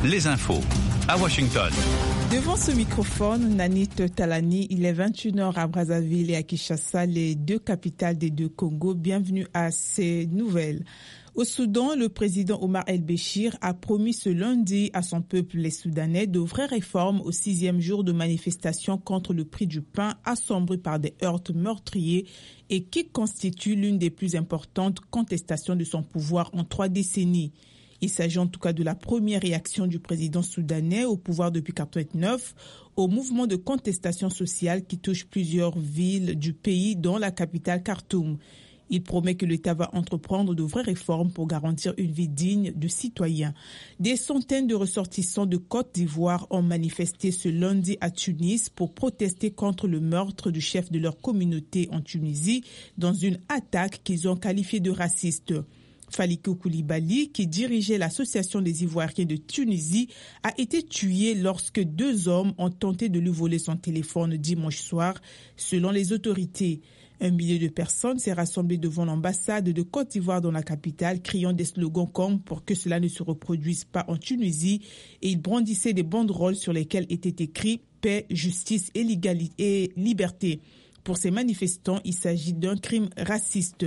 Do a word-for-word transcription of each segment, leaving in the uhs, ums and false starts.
les infos à Washington. Devant ce microphone, Nanit Talani, il est vingt et une heures à Brazzaville et à Kinshasa, les deux capitales des deux Congos. Bienvenue à ces nouvelles. Au Soudan, le président Omar el-Béchir a promis ce lundi à son peuple, les Soudanais, de vraies réformes au sixième jour de manifestation contre le prix du pain assombri par des heurts meurtriers et qui constitue l'une des plus importantes contestations de son pouvoir en trois décennies. Il s'agit en tout cas de la première réaction du président soudanais au pouvoir depuis mille neuf cent quatre-vingt-neuf au mouvement de contestation sociale qui touche plusieurs villes du pays, dont la capitale Khartoum. Il promet que l'État va entreprendre de vraies réformes pour garantir une vie digne de citoyens. Des centaines de ressortissants de Côte d'Ivoire ont manifesté ce lundi à Tunis pour protester contre le meurtre du chef de leur communauté en Tunisie dans une attaque qu'ils ont qualifiée de raciste. Falikou Koulibaly, qui dirigeait l'association des Ivoiriens de Tunisie, a été tué lorsque deux hommes ont tenté de lui voler son téléphone dimanche soir, selon les autorités. Un millier de personnes s'est rassemblé devant l'ambassade de Côte d'Ivoire dans la capitale, criant des slogans comme « pour que cela ne se reproduise pas en Tunisie » et ils brandissaient des banderoles sur lesquelles était écrit « paix, justice et, légalité, et liberté ». Pour ces manifestants, il s'agit d'un crime raciste.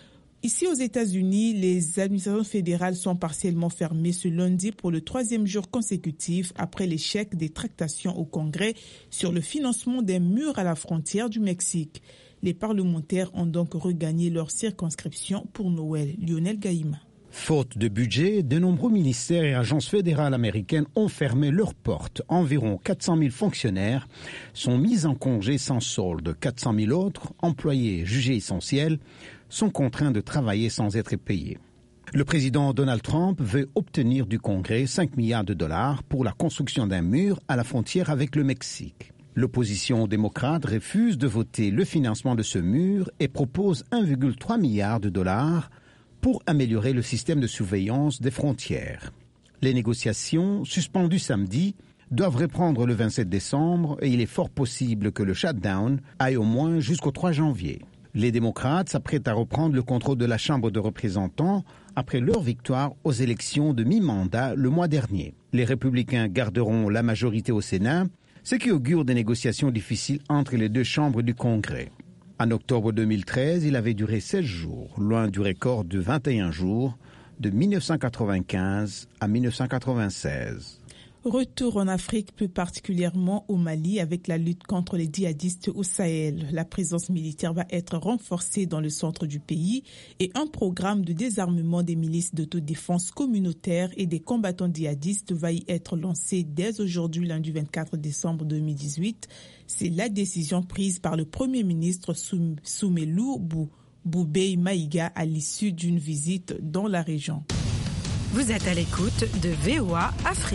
Ici aux États-Unis, les administrations fédérales sont partiellement fermées ce lundi pour le troisième jour consécutif après l'échec des tractations au Congrès sur le financement des murs à la frontière du Mexique. Les parlementaires ont donc regagné leur circonscription pour Noël. Lionel Gaïma. Faute de budget, de nombreux ministères et agences fédérales américaines ont fermé leurs portes. Environ quatre cent mille fonctionnaires sont mis en congé sans solde. quatre cent mille autres, employés jugés essentiels, sont contraints de travailler sans être payés. Le président Donald Trump veut obtenir du Congrès cinq milliards de dollars pour la construction d'un mur à la frontière avec le Mexique. L'opposition démocrate refuse de voter le financement de ce mur et propose un virgule trois milliard de dollars pour améliorer le système de surveillance des frontières. Les négociations, suspendues samedi, doivent reprendre le vingt-sept décembre et il est fort possible que le shutdown aille au moins jusqu'au trois janvier. Les démocrates s'apprêtent à reprendre le contrôle de la Chambre de représentants après leur victoire aux élections de mi-mandat le mois dernier. Les républicains garderont la majorité au Sénat, ce qui augure des négociations difficiles entre les deux chambres du Congrès. En octobre deux mille treize, il avait duré seize jours, loin du record de vingt et un jours de mille neuf cent quatre-vingt-quinze à mille neuf cent quatre-vingt-seize. Retour en Afrique, plus particulièrement au Mali, avec la lutte contre les djihadistes au Sahel. La présence militaire va être renforcée dans le centre du pays et un programme de désarmement des milices d'autodéfense communautaire et des combattants djihadistes va y être lancé dès aujourd'hui, lundi vingt-quatre décembre deux mille dix-huit. C'est la décision prise par le Premier ministre Soum- Soumelou Bou- Boubei Maïga à l'issue d'une visite dans la région. Vous êtes à l'écoute de V O A Afrique.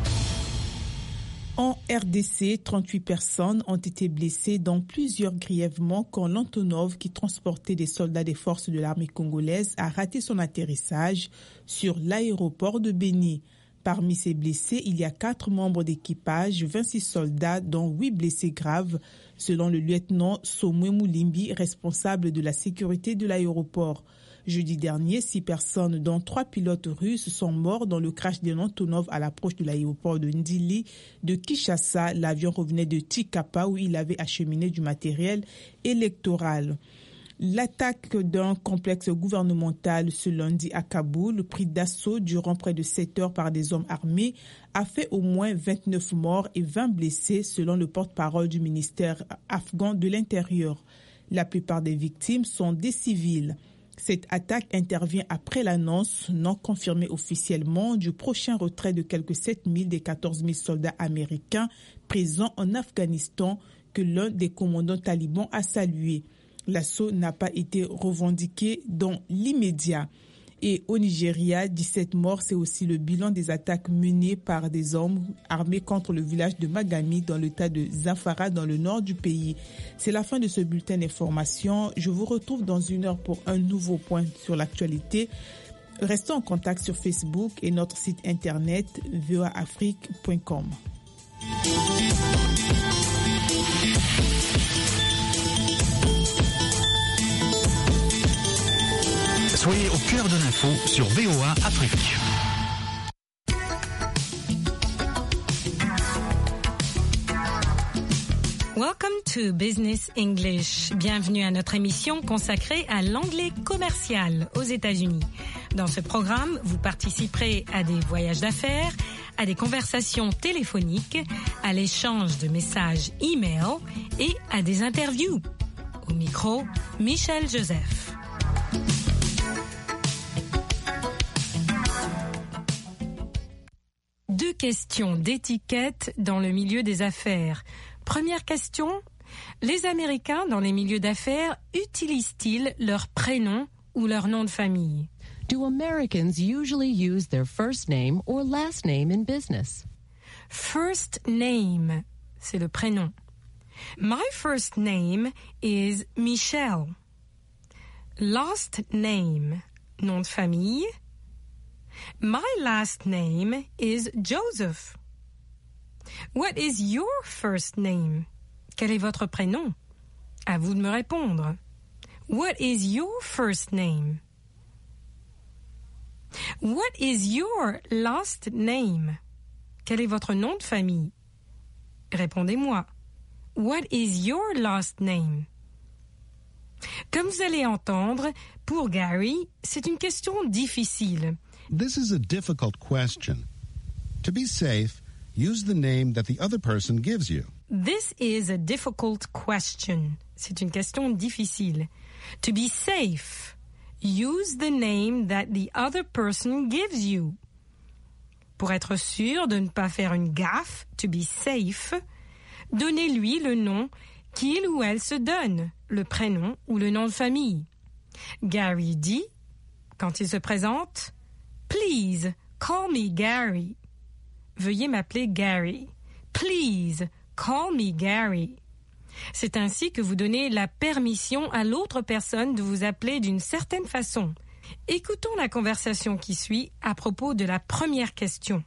En R D C, trente-huit personnes ont été blessées, dont plusieurs grièvement, quand l'Antonov, qui transportait des soldats des forces de l'armée congolaise, a raté son atterrissage sur l'aéroport de Béni. Parmi ces blessés, il y a quatre membres d'équipage, vingt-six soldats, dont huit blessés graves, selon le lieutenant Somwe Moulimbi, responsable de la sécurité de l'aéroport. Jeudi dernier, six personnes, dont trois pilotes russes, sont morts dans le crash d'un Antonov à l'approche de l'aéroport de Ndili de Kinshasa. L'avion revenait de Tikapa où il avait acheminé du matériel électoral. L'attaque d'un complexe gouvernemental ce lundi à Kaboul, pris d'assaut durant près de sept heures par des hommes armés, a fait au moins vingt-neuf morts et vingt blessés selon le porte-parole du ministère afghan de l'Intérieur. La plupart des victimes sont des civils. Cette attaque intervient après l'annonce, non confirmée officiellement, du prochain retrait de quelques sept mille des quatorze mille soldats américains présents en Afghanistan que l'un des commandants talibans a salué. L'assaut n'a pas été revendiqué dans l'immédiat. Et au Nigeria, dix-sept morts, c'est aussi le bilan des attaques menées par des hommes armés contre le village de Magami dans l'état de Zamfara dans le nord du pays. C'est la fin de ce bulletin d'information. Je vous retrouve dans une heure pour un nouveau point sur l'actualité. Restons en contact sur Facebook et notre site internet v o a afrique point com. Soyez au cœur de l'info sur V O A Afrique. Welcome to Business English. Bienvenue à notre émission consacrée à l'anglais commercial aux États-Unis. Dans ce programme, vous participerez à des voyages d'affaires, à des conversations téléphoniques, à l'échange de messages e-mail et à des interviews. Au micro, Michel Joseph. Deux questions d'étiquette dans le milieu des affaires. Première question, les Américains dans les milieux d'affaires utilisent-ils leur prénom ou leur nom de famille? Do Americans usually use their first name or last name in business? First name, c'est le prénom. My first name is Michelle. Last name, nom de famille. My last name is Joseph. What is your first name? Quel est votre prénom? À vous de me répondre. What is your first name? What is your last name? Quel est votre nom de famille? Répondez-moi. What is your last name? Comme vous allez entendre, pour Gary, c'est une question difficile. This is a difficult question. To be safe, use the name that the other person gives you. This is a difficult question. C'est une question difficile. To be safe, use the name that the other person gives you. Pour être sûr de ne pas faire une gaffe, to be safe, donnez-lui le nom qu'il ou elle se donne, le prénom ou le nom de famille. Gary dit, quand il se présente, « Please, call me Gary ». Veuillez m'appeler Gary. Please, call me Gary. C'est ainsi que vous donnez la permission à l'autre personne de vous appeler d'une certaine façon. Écoutons la conversation qui suit à propos de la première question.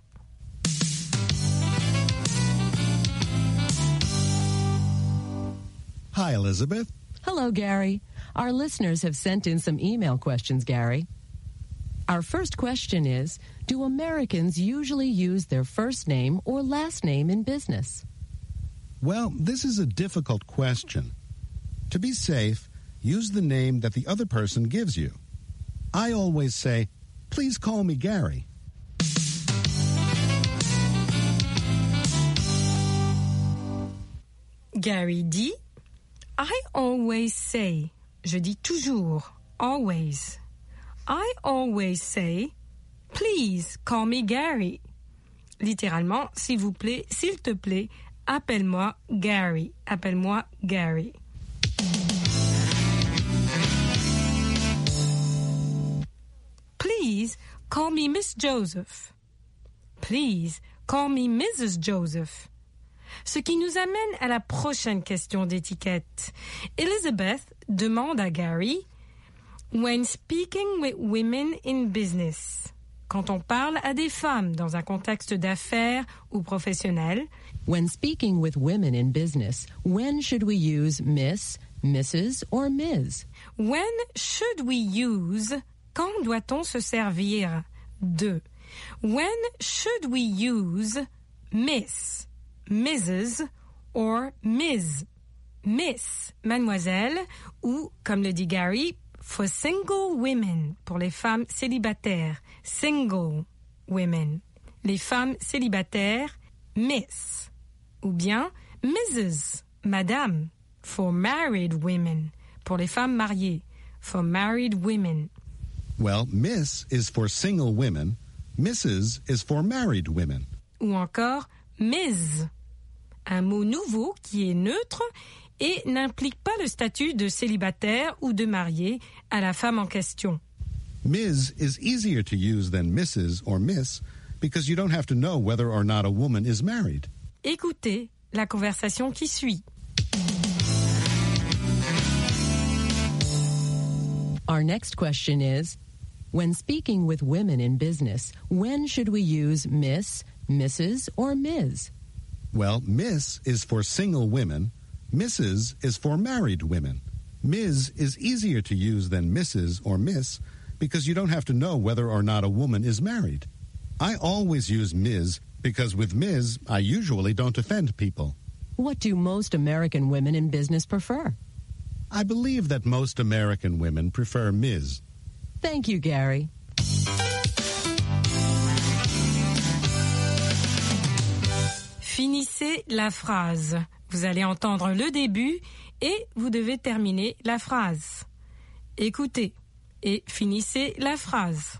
Hi, Elizabeth. Hello, Gary. Our listeners have sent in some email questions, Gary. Our first question is, do Americans usually use their first name or last name in business? Well, this is a difficult question. To be safe, use the name that the other person gives you. I always say, please call me Gary. Gary dit, I always say, je dis toujours, always. I always say, please call me Gary. Littéralement, s'il vous plaît, s'il te plaît, appelle-moi Gary. Appelle-moi Gary. Please call me Miss Joseph. Please call me Missus Joseph. Ce qui nous amène à la prochaine question d'étiquette. Elizabeth demande à Gary, when speaking with women in business, quand on parle à des femmes dans un contexte d'affaires ou professionnel, when speaking with women in business, when should we use Miss, Missus or Miz? When should we use, quand doit-on se servir de? When should we use Miss, Missus or Miz? Miss, mademoiselle, ou, comme le dit Gary, for single women, pour les femmes célibataires, single women. Les femmes célibataires, Miss. Ou bien Missus, madame, for married women, pour les femmes mariées, for married women. Well, Miss is for single women, Missus is for married women. Ou encore Miz, un mot nouveau qui est neutre et n'implique pas le statut de célibataire ou de marié à la femme en question. Miz is easier to use than Missus or Miss because you don't have to know whether or not a woman is married. Écoutez la conversation qui suit. Our next question is, when speaking with women in business, when should we use Miss, Missus or Miz? Well, Miss is for single women, Missus is for married women. Miz is easier to use than Missus or Miss because you don't have to know whether or not a woman is married. I always use Miz because with Miz, I usually don't offend people. What do most American women in business prefer? I believe that most American women prefer Miz Thank you, Gary. Finissez la phrase. Vous allez entendre le début et vous devez terminer la phrase. Écoutez et finissez la phrase.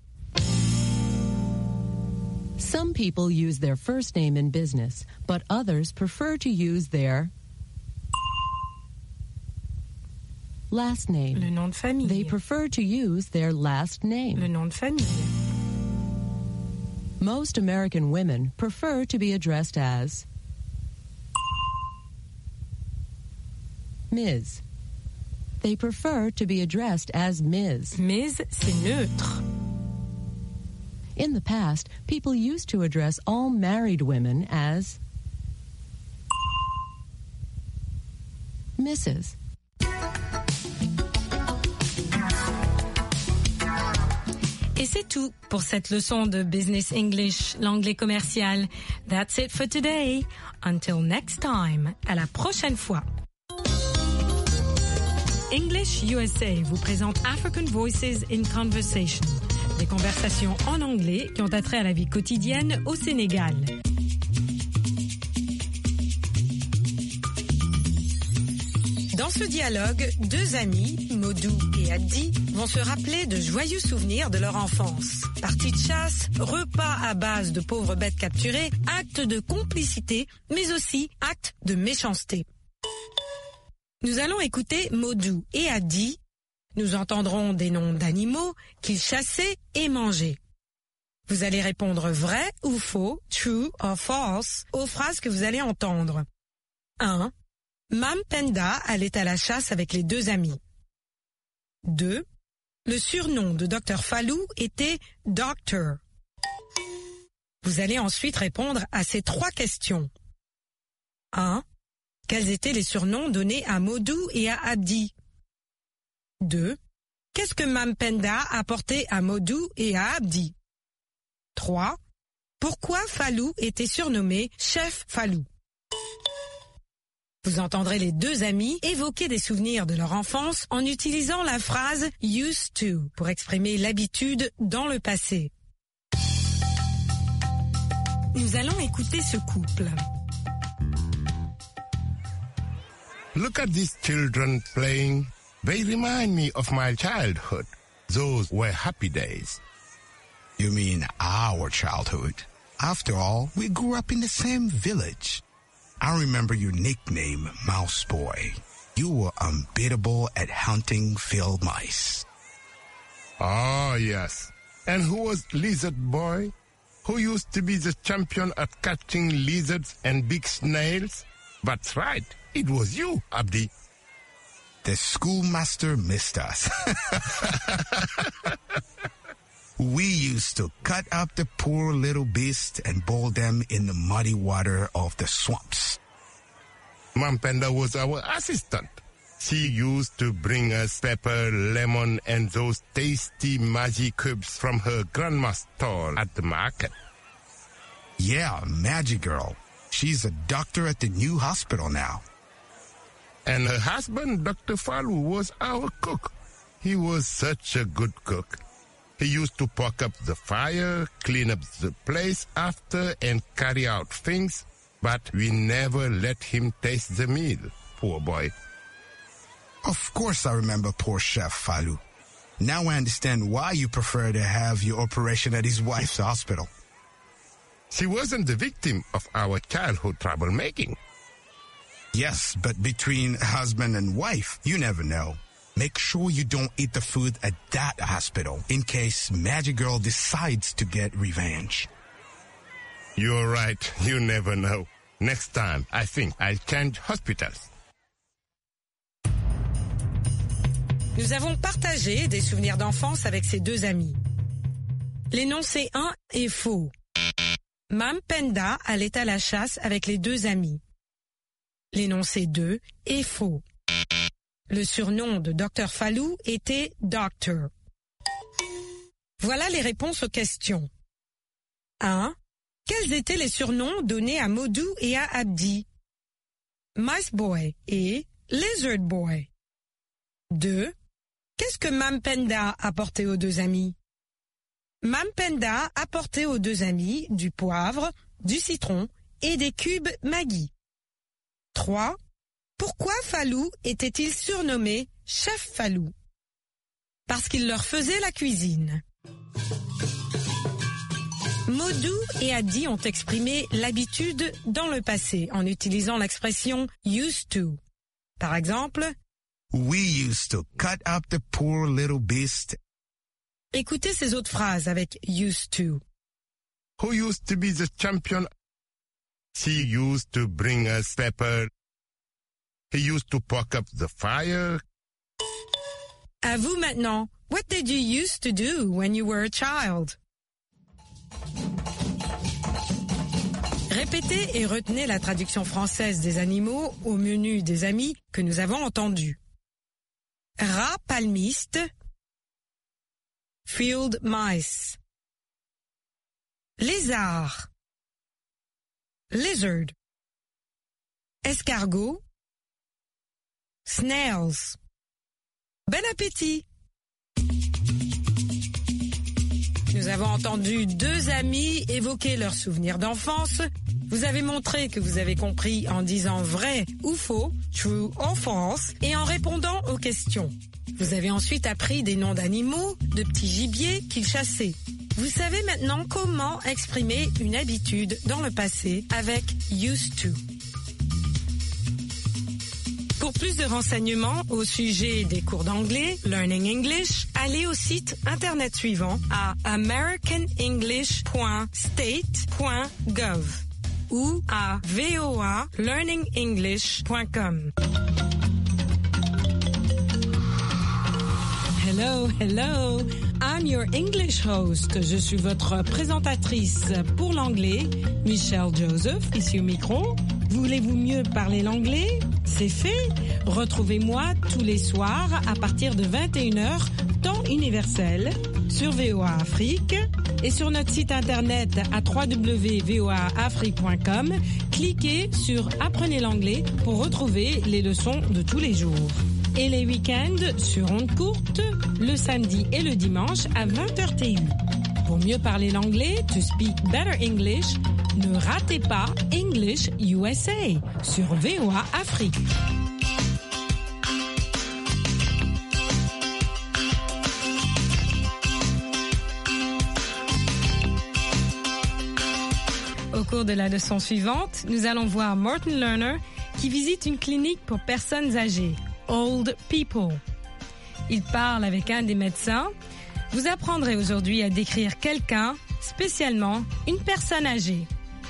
Some people use their first name in business, but others prefer to use their last name. Le nom de famille. They prefer to use their last name. Le nom de famille. Most American women prefer to be addressed as Miz They prefer to be addressed as Miz Miz, c'est neutre. In the past, people used to address all married women as Missus Et c'est tout pour cette leçon de Business English, l'anglais commercial. That's it for today. Until next time. À la prochaine fois. English U S A vous présente African Voices in Conversation. Des conversations en anglais qui ont attrait à la vie quotidienne au Sénégal. Dans ce dialogue, deux amis, Modou et Addi, vont se rappeler de joyeux souvenirs de leur enfance. Parties de chasse, repas à base de pauvres bêtes capturées, actes de complicité, mais aussi actes de méchanceté. Nous allons écouter Modou et Addi. Nous entendrons des noms d'animaux qu'ils chassaient et mangeaient. Vous allez répondre vrai ou faux, true or false, aux phrases que vous allez entendre. un. Mam Penda allait à la chasse avec les deux amis. deux. Le surnom de docteur Fallou était Doctor. Vous allez ensuite répondre à ces trois questions. un. Quels étaient les surnoms donnés à Modou et à Addi? deux. Qu'est-ce que Mam Penda apportait à Modou et à Addi? trois. Pourquoi Fallou était surnommé Chef Fallou? Vous entendrez les deux amis évoquer des souvenirs de leur enfance en utilisant la phrase « used to » pour exprimer l'habitude dans le passé. Nous allons écouter ce couple. Look at these children playing. They remind me of my childhood. Those were happy days. You mean our childhood? After all, we grew up in the same village. I remember your nickname, Mouse Boy. You were unbeatable at hunting field mice. Oh, yes. And who was Lizard Boy? Who used to be the champion at catching lizards and big snails? That's right. It was you, Abdi. The schoolmaster missed us. We used to cut up the poor little beasts and boil them in the muddy water of the swamps. Mam Penda was our assistant. She used to bring us pepper, lemon, and those tasty magic cubes from her grandma's stall at the market. Yeah, Magic Girl. She's a doctor at the new hospital now. And her husband, Doctor Fallou, was our cook. He was such a good cook. He used to poke up the fire, clean up the place after, and carry out things, but we never let him taste the meal, poor boy. Of course I remember poor Chef Fallou. Now I understand why you prefer to have your operation at his wife's hospital. She wasn't the victim of our childhood troublemaking. Yes, but between husband and wife, you never know. Make sure you don't eat the food at that hospital in case Magic Girl decides to get revenge. You're right. You never know. Next time, I think I'll change hospitals. Nous avons partagé des souvenirs d'enfance avec ces deux amis. L'énoncé un est faux. Mam Penda allait à la chasse avec les deux amis. L'énoncé deux est faux. Le surnom de docteur Fallou était Doctor. Voilà les réponses aux questions. un. Quels étaient les surnoms donnés à Modou et à Abdi? Mice Boy et Lizard Boy. deux. Qu'est-ce que Mam Penda a apporté aux deux amis? Mam Penda a apporté aux deux amis du poivre, du citron et des cubes Maggi. trois. Pourquoi Falou était-il surnommé Chef Falou? Parce qu'il leur faisait la cuisine. Modou et Adi ont exprimé l'habitude dans le passé en utilisant l'expression used to. Par exemple, We used to cut up the poor little beast. Écoutez ces autres phrases avec used to. Who used to be the champion? He used to bring us pepper. He used to poke up the fire. À vous maintenant. What did you used to do when you were a child? Répétez et retenez la traduction française des animaux au menu des amis que nous avons entendu. Rat palmiste, field mice. Lézard, lizard. Escargot, snails. Bon appétit! Nous avons entendu deux amis évoquer leurs souvenirs d'enfance. Vous avez montré que vous avez compris en disant vrai ou faux, true or false, et en répondant aux questions. Vous avez ensuite appris des noms d'animaux, de petits gibiers qu'ils chassaient. Vous savez maintenant comment exprimer une habitude dans le passé avec used to. Pour plus de renseignements au sujet des cours d'anglais, Learning English, allez au site internet suivant à american english point state point gov ou à v o a learning english point com. Hello, hello. I'm your English host. Je suis votre présentatrice pour l'anglais, Michelle Joseph, ici au micro. Voulez-vous mieux parler l'anglais? C'est fait. Retrouvez-moi tous les soirs à partir de vingt et une heures, temps universel, sur V O A Afrique et sur notre site internet à w w w point v o a afrique point com. Cliquez sur Apprenez l'anglais pour retrouver les leçons de tous les jours. Et les week-ends sur ondes courtes, le samedi et le dimanche à vingt heures T U. Pour mieux parler l'anglais, to speak better English, ne ratez pas English U S A sur V O A Afrique. Au cours de la leçon suivante, nous allons voir Martin Lerner qui visite une clinique pour personnes âgées, Old People. Il parle avec un des médecins. Vous apprendrez aujourd'hui à décrire quelqu'un, spécialement une personne âgée.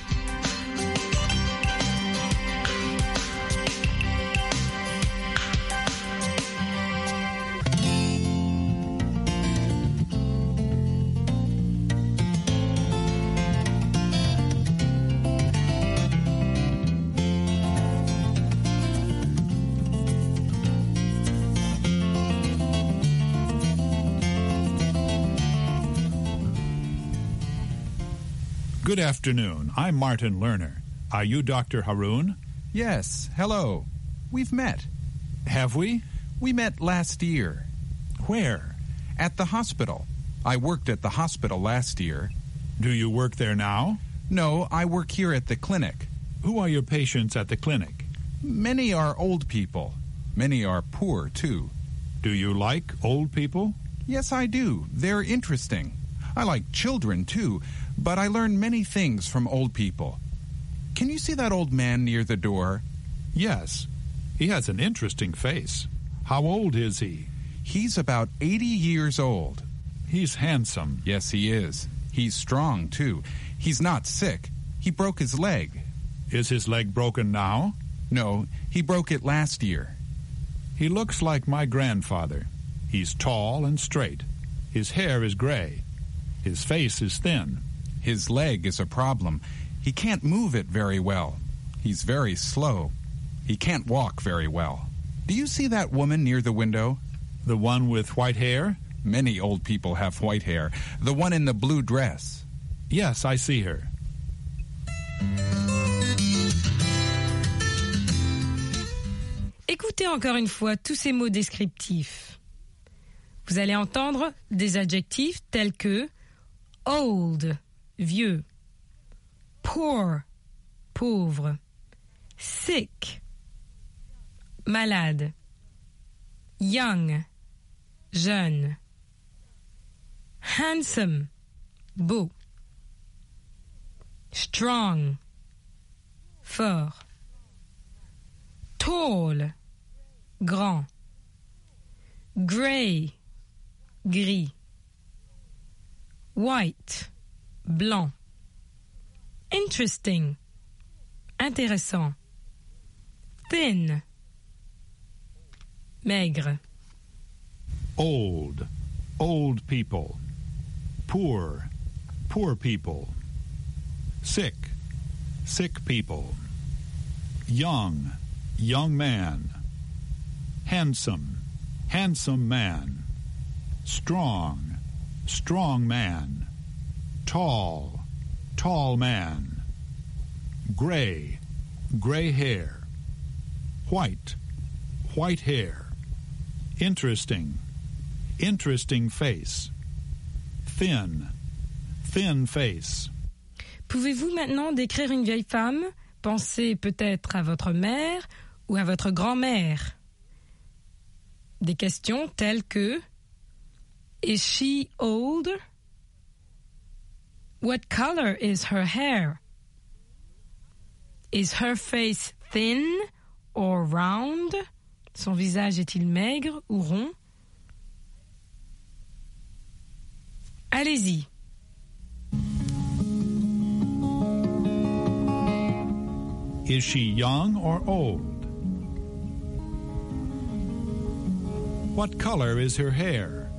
Good afternoon. I'm Martin Lerner. Are you Doctor Haroun? Yes, hello. We've met. Have we? We met last year. Where? At the hospital. I worked at the hospital last year. Do you work there now? No, I work here at the clinic. Who are your patients at the clinic? Many are old people. Many are poor, too. Do you like old people? Yes, I do. They're interesting. I like children, too, but I learn many things from old people. Can you see that old man near the door? Yes. He has an interesting face. How old is he? He's about eighty years old. He's handsome. Yes, he is. He's strong, too. He's not sick. He broke his leg. Is his leg broken now? No, he broke it last year. He looks like my grandfather. He's tall and straight. His hair is gray. His face is thin. His leg is a problem. He can't move it very well. He's very slow. He can't walk very well. Do you see that woman near the window? The one with white hair? Many old people have white hair. The one in the blue dress. Yes, I see her. Écoutez encore une fois tous ces mots descriptifs. Vous allez entendre des adjectifs tels que old, vieux, poor, pauvre, sick, malade, young, jeune, handsome, beau, strong, fort, tall, grand, grey, gris, white, blanc, interesting, intéressant, thin, maigre. Old, old people. Poor, poor people. Sick, sick people. Young, young man. Handsome, handsome man. Strong, strong man. Tall, tall man. Gray, gray hair. White, white hair. Interesting, interesting face. Thin, thin face. Pouvez-vous maintenant décrire une vieille femme? Pensez peut-être à votre mère ou à votre grand-mère. Des questions telles que Is she old? What color is her hair? Is her face thin or round? Son visage est-il maigre ou rond? Allez-y. Is she young or old? What color is her hair?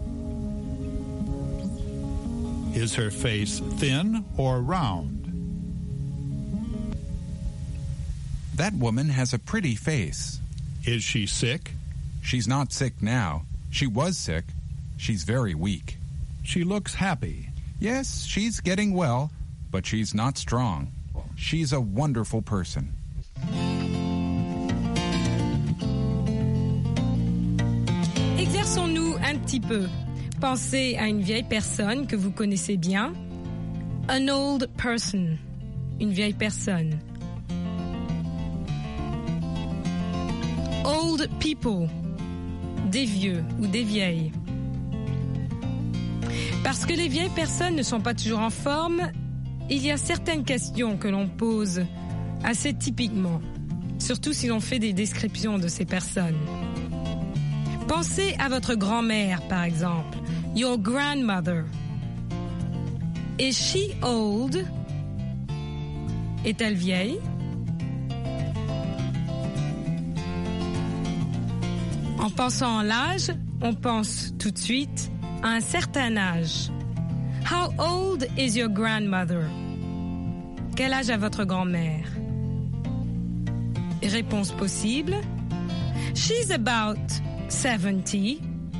Is her face thin or round? That woman has a pretty face. Is she sick? She's not sick now. She was sick. She's very weak. She looks happy. Yes, she's getting well, but she's not strong. She's a wonderful person. Exerçons-nous un petit peu. Pensez à une vieille personne que vous connaissez bien. An old person. Une vieille personne. Old people. Des vieux ou des vieilles. Parce que les vieilles personnes ne sont pas toujours en forme, il y a certaines questions que l'on pose assez typiquement, surtout si l'on fait des descriptions de ces personnes. Pensez à votre grand-mère, par exemple. Your grandmother. Is she old? Est-elle vieille? En pensant à l'âge, on pense tout de suite à un certain âge. How old is your grandmother? Quel âge a votre grand-mère? Réponse possible. She's about seventy.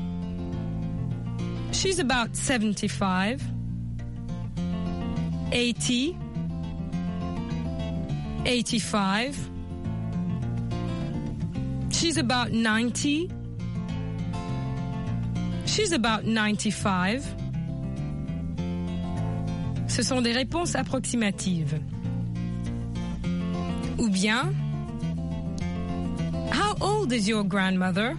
She's about seventy-five. eighty. eighty-five. She's about ninety. She's about ninety-five. Ce sont des réponses approximatives. Ou bien, how old is your grandmother?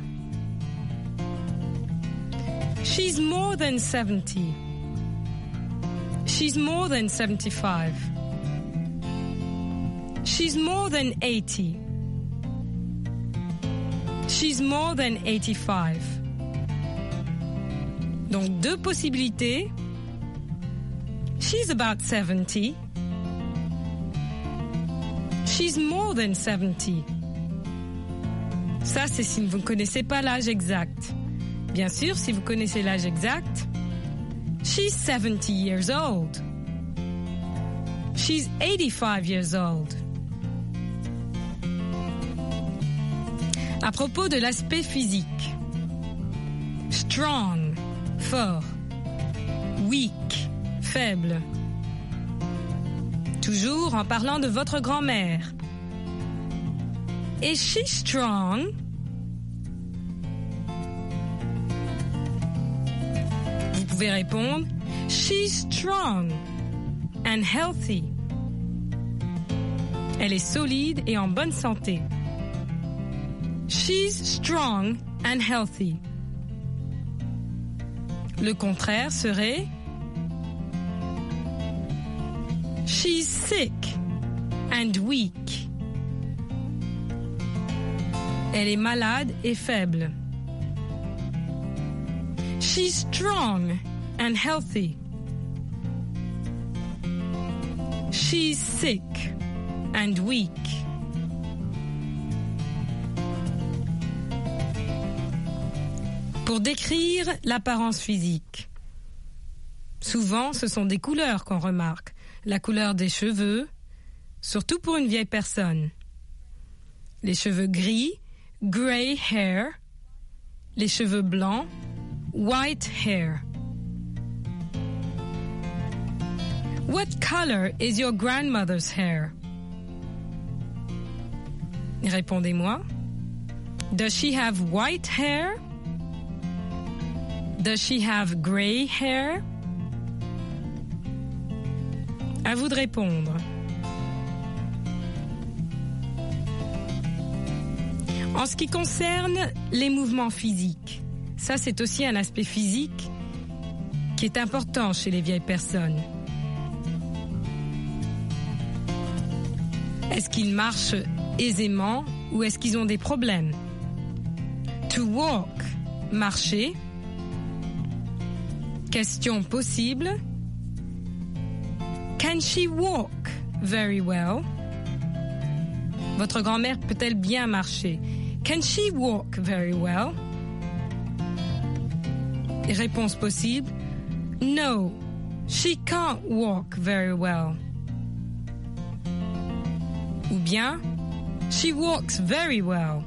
She's more than seventy. She's more than seventy-five. She's more than eighty. She's more than eighty-five. Donc deux possibilités. She's about seventy. She's more than seventy. Ça, c'est si vous ne connaissez pas l'âge exact. Bien sûr, si vous connaissez l'âge exact, she's seventy years old. She's eighty-five years old. À propos de l'aspect physique. Strong, fort. Weak, faible. Toujours en parlant de votre grand-mère. Is she strong? pouvez répondre « She's strong and healthy ». Elle est solide et en bonne santé. She's strong and healthy. Le contraire serait She's sick and weak. Elle est malade et faible. She's strong and healthy. She's sick and weak. Pour décrire l'apparence physique, souvent ce sont des couleurs qu'on remarque. La couleur des cheveux, surtout pour une vieille personne. Les cheveux gris, grey hair. Les cheveux blancs, white hair. What color is your grandmother's hair? Répondez-moi. Does she have white hair? Does she have grey hair? À vous de répondre. En ce qui concerne les mouvements physiques, ça c'est aussi un aspect physique qui est important chez les vieilles personnes. Est-ce qu'ils marchent aisément ou est-ce qu'ils ont des problèmes? To walk, marcher. Question possible. Can she walk very well? Votre grand-mère peut-elle bien marcher? Can she walk very well? Et réponse possible. No, she can't walk very well. Ou bien, she walks very well.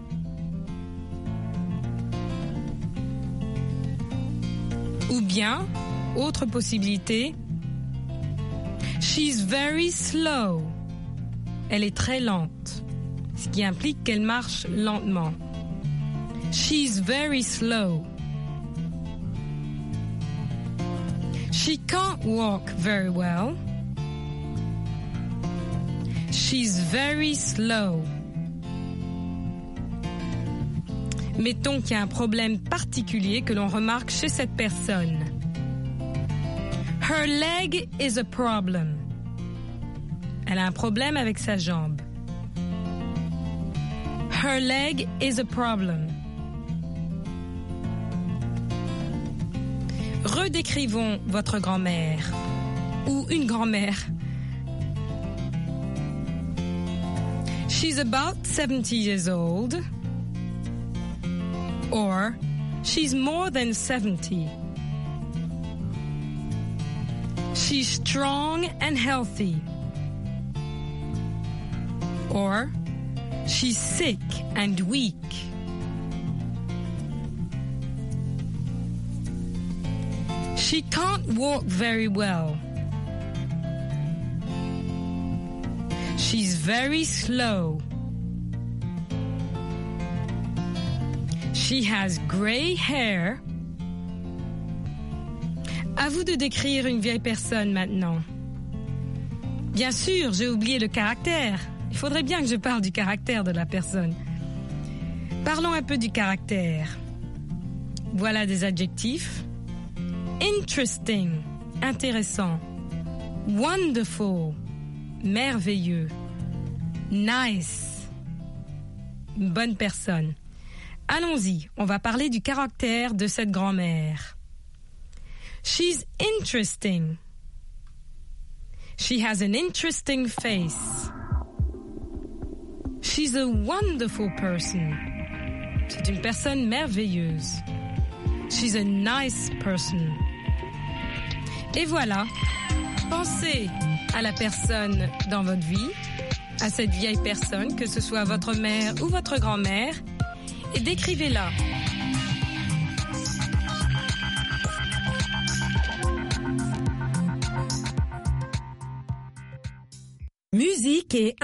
Ou bien, autre possibilité, she's very slow. Elle est très lente, ce qui implique qu'elle marche lentement. She's very slow. She can't walk very well. She's very slow. Mettons qu'il y a un problème particulier que l'on remarque chez cette personne. Her leg is a problem. Elle a un problème avec sa jambe. Her leg is a problem. Redécrivons votre grand-mère ou une grand-mère. She's about seventy years old. Or, she's more than seventy. She's strong and healthy. Or, she's sick and weak. She can't walk very well. She's very slow. She has gray hair. À vous de décrire une vieille personne maintenant. Bien sûr, j'ai oublié le caractère. Il faudrait bien que je parle du caractère de la personne. Parlons un peu du caractère. Voilà des adjectifs. Interesting, intéressant. Wonderful, merveilleux. Nice, une bonne personne. Allons-y, on va parler du caractère de cette grand-mère. She's interesting. She has an interesting face. She's a wonderful person. C'est une personne merveilleuse. She's a nice person. Et voilà, pensez à la personne dans votre vie, à cette vieille personne, que ce soit votre mère ou votre grand-mère, et décrivez-la. Musique et